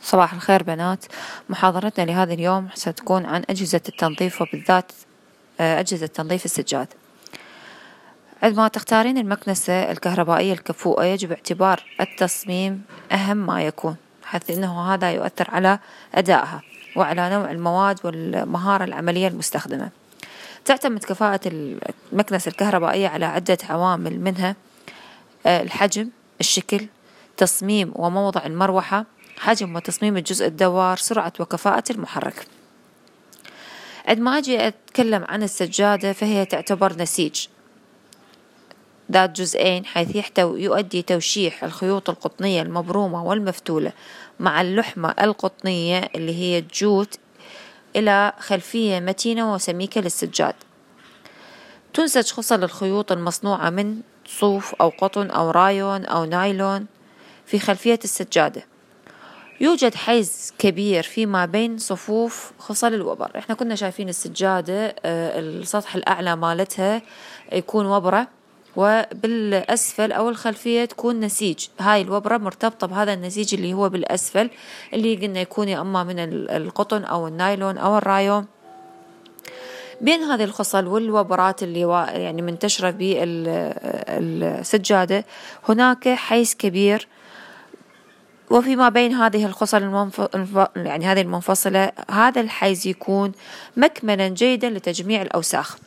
صباح الخير بنات. محاضرتنا لهذا اليوم ستكون عن أجهزة التنظيف وبالذات أجهزة تنظيف السجاد. عندما تختارين المكنسة الكهربائية الكفؤة يجب اعتبار التصميم أهم ما يكون، حيث أنه هذا يؤثر على أدائها وعلى نوع المواد والمهارة العملية المستخدمة. تعتمد كفاءة المكنسة الكهربائية على عدة عوامل، منها الحجم، الشكل، تصميم وموضع المروحة، حجم وتصميم الجزء الدوار، سرعة وكفاءة المحرك. عندما أجي أتكلم عن السجادة فهي تعتبر نسيج ذات جزئين، حيث يؤدي توشيح الخيوط القطنية المبرومة والمفتولة مع اللحمة القطنية اللي هي الجوت إلى خلفية متينة وسميكة للسجاد. تنسج خصل الخيوط المصنوعة من صوف أو قطن أو رايون أو نايلون في خلفية السجادة. يوجد حيز كبير فيما بين صفوف خصل الوبر. احنا كنا شايفين السجادة السطح الأعلى مالتها يكون وبرة، وبالأسفل أو الخلفية تكون نسيج. هاي الوبرة مرتبطة بهذا النسيج اللي هو بالأسفل، اللي قلنا يكون يا أما من القطن أو النايلون أو الرايون. بين هذه الخصل والوبرات اللي يعني منتشرة بالسجادة هناك حيز كبير، وفيما بين هذه الخصل يعني هذه المنفصلة هذا الحيز يكون مكمنا جيدا لتجميع الأوساخ.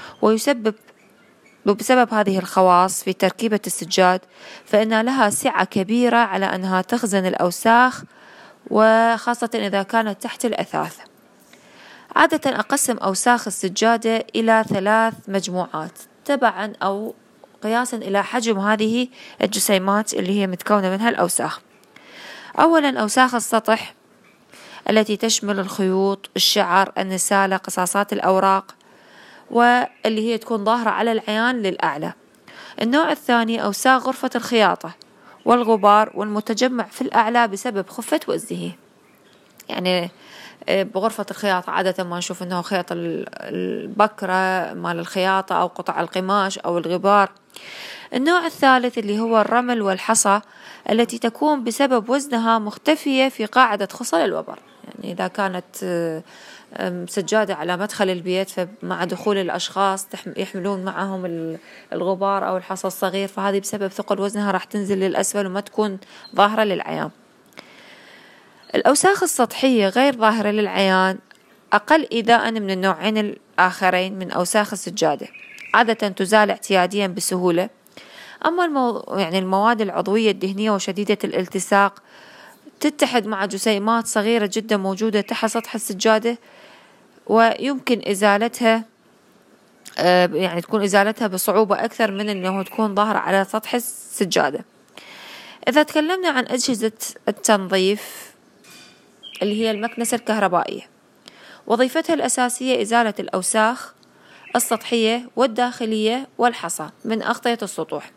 وبسبب هذه الخواص في تركيبة السجاد فإن لها سعة كبيرة على أنها تخزن الأوساخ، وخاصة إذا كانت تحت الأثاث. عادة أقسم أوساخ السجادة إلى 3 مجموعات تبعا أو قياسا إلى حجم هذه الجسيمات اللي هي متكونة منها الأوساخ. أولا أوساخ السطح التي تشمل الخيوط، الشعر، النسالة، قصاصات الأوراق، واللي هي تكون ظاهرة على العيان للأعلى. النوع الثاني أوساخ غرفة الخياطة والغبار والمتجمع في الأعلى بسبب خفة وزنه. يعني بغرفة الخياطة عادة ما نشوف أنه خيط البكرة مال الخياطة أو قطع القماش أو الغبار. النوع الثالث اللي هو الرمل والحصى التي تكون بسبب وزنها مختفية في قاعدة خصل الوبر. يعني إذا كانت سجادة على مدخل البيت فمع دخول الأشخاص يحملون معهم الغبار أو الحصى الصغير، فهذه بسبب ثقل وزنها راح تنزل للأسفل وما تكون ظاهرة للعيان. الأوساخ السطحية غير ظاهرة للعيان أقل إيذاء من النوعين الآخرين من أوساخ السجادة، عادة تزال اعتياديا بسهولة. أما يعني المواد العضوية الدهنية وشديدة الالتصاق تتحد مع جسيمات صغيرة جدا موجودة تحت سطح السجادة، ويمكن إزالتها يعني تكون إزالتها بصعوبة أكثر من أنه تكون ظاهرة على سطح السجادة. إذا تكلمنا عن أجهزة التنظيف اللي هي المكنسة الكهربائية، وظيفتها الأساسية إزالة الأوساخ السطحية والداخلية والحصى من أغطية السطوح.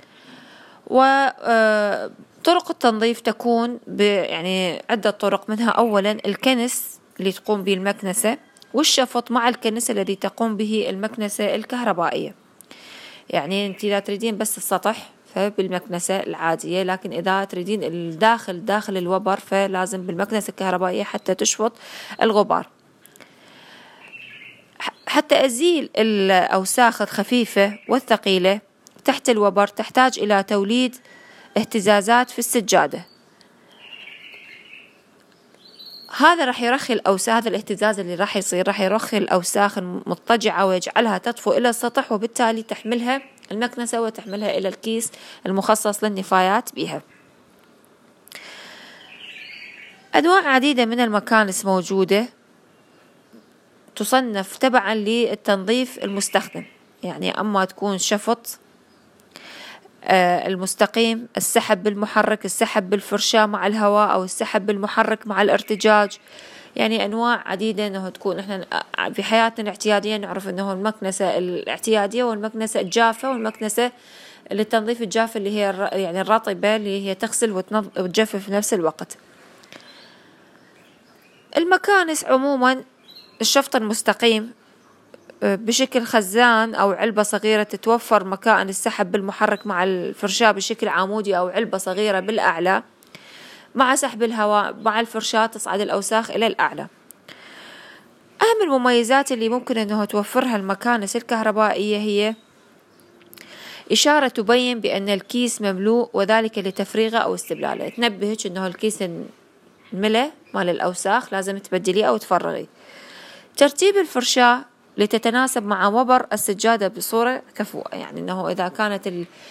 وطرق التنظيف تكون يعني عدة طرق، منها أولا الكنس اللي تقوم به المكنسة، والشفط مع الكنس الذي تقوم به المكنسة الكهربائية. يعني أنت إذا تريدين بس السطح فبالمكنسة العادية، لكن إذا تريدين داخل الوبر فلازم بالمكنسة الكهربائية حتى تشفط الغبار. حتى أزيل الأوساخ الخفيفة والثقيلة تحت الوبر تحتاج إلى توليد اهتزازات في السجادة. هذا راح يرخي الأوساخ، هذا الاهتزاز اللي راح يصير راح يرخي الأوساخ المضطجعة ويجعلها تطفو إلى السطح، وبالتالي تحملها المكنسة وتحملها إلى الكيس المخصص للنفايات بها. أنواع عديدة من المكانس موجودة تصنف تبعا للتنظيف المستخدم، يعني أما تكون شفط المستقيم، السحب بالمحرك، السحب بالفرشاة مع الهواء، أو السحب بالمحرك مع الارتجاج. يعني أنواع عديدة أنه تكون. إحنا في حياتنا الاعتيادية نعرف أنه المكنسة الاعتيادية والمكنسة الجافة والمكنسة للتنظيف الجافة اللي هي يعني الرطبة اللي هي تغسل وتجفف في نفس الوقت. المكانس عموما الشفط المستقيم بشكل خزان أو علبة صغيرة تتوفر مكان السحب بالمحرك مع الفرشاة بشكل عمودي أو علبة صغيرة بالأعلى. مع سحب الهواء مع الفرشاة تصعد الأوساخ إلى الأعلى. أهم المميزات اللي ممكن أنه توفرها المكانس الكهربائية هي إشارة تبين بأن الكيس مملوء وذلك لتفريغه أو استبلاله، تنبهك أنه الكيس ملء مال الأوساخ لازم تبدليه أو تفرغيه. ترتيب الفرشاة لتتناسب مع وبر السجادة بصورة كفؤة، يعني أنه إذا كانت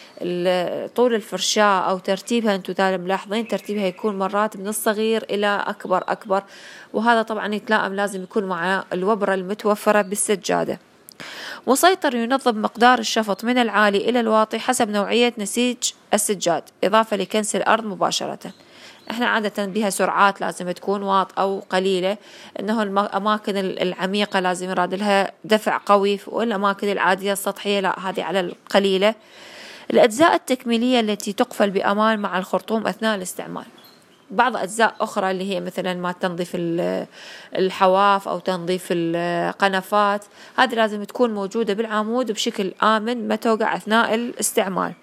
طول الفرشاة أو ترتيبها، أنتم ملاحظين ترتيبها يكون مرات من الصغير إلى أكبر، وهذا طبعا يتلائم لازم يكون مع الوبرة المتوفرة بالسجادة. مسيطر ينظم مقدار الشفط من العالي إلى الواطي حسب نوعية نسيج السجاد، إضافة لكنس الأرض مباشرة. احنا عادة بها سرعات لازم تكون واط أو قليلة، انه الأماكن العميقة لازم يراد لها دفع قوي، والأماكن العادية السطحية لا، هذه على القليلة. الأجزاء التكميلية التي تقفل بأمان مع الخرطوم أثناء الاستعمال. بعض أجزاء أخرى اللي هي مثلا ما تنظيف الحواف أو تنظيف القنفات، هذه لازم تكون موجودة بالعمود بشكل آمن ما توقع أثناء الاستعمال.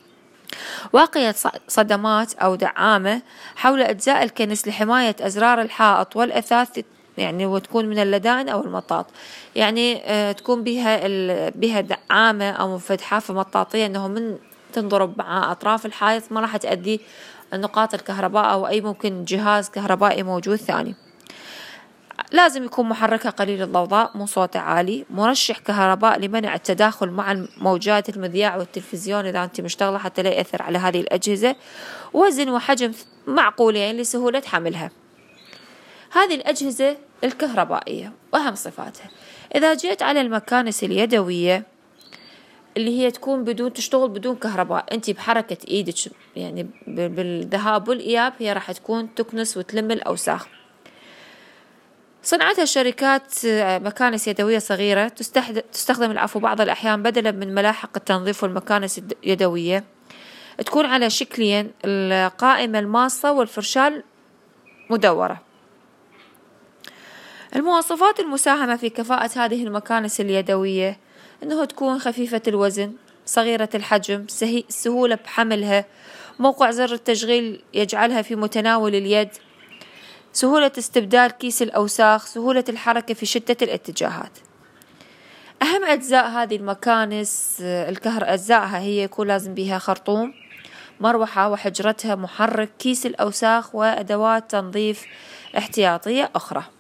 واقية صدمات أو دعامة حول أجزاء الكنس لحماية أزرار الحائط والأثاث، يعني وتكون من اللدائن أو المطاط، يعني تكون بها دعامة أو حافة مطاطية، أنه من تنضرب مع أطراف الحائط ما راح تؤدي النقاط الكهرباء أو أي ممكن جهاز كهربائي موجود ثاني. لازم يكون محركها قليل الضوضاء مو صوته عالي. مرشح كهرباء لمنع التداخل مع موجات المذياع والتلفزيون إذا أنت مشتغلة حتى لا يأثر على هذه الأجهزة. وزن وحجم معقولين لسهولة حملها. هذه الأجهزة الكهربائية وأهم صفاتها. إذا جيت على المكانس اليدوية اللي هي تكون تشتغل بدون كهرباء، أنت بحركة إيدك يعني بالذهاب والإياب هي راح تكون تكنس وتلم الأوساخ. صنعتها شركات مكانس يدوية صغيرة تستخدم بعض الأحيان بدلا من ملاحق التنظيف والمكانس اليدوية، تكون على شكلين، القائمة الماصة والفرشاة مدورة. المواصفات المساهمة في كفاءة هذه المكانس اليدوية أنه تكون خفيفة الوزن، صغيرة الحجم، سهولة بحملها، موقع زر التشغيل يجعلها في متناول اليد، سهولة استبدال كيس الأوساخ، سهولة الحركة في شتى الاتجاهات. أهم أجزاء هذه المكانس أجزائها هي يكون لازم بها خرطوم، مروحة وحجرتها، محرك، كيس الأوساخ، وأدوات تنظيف احتياطية أخرى.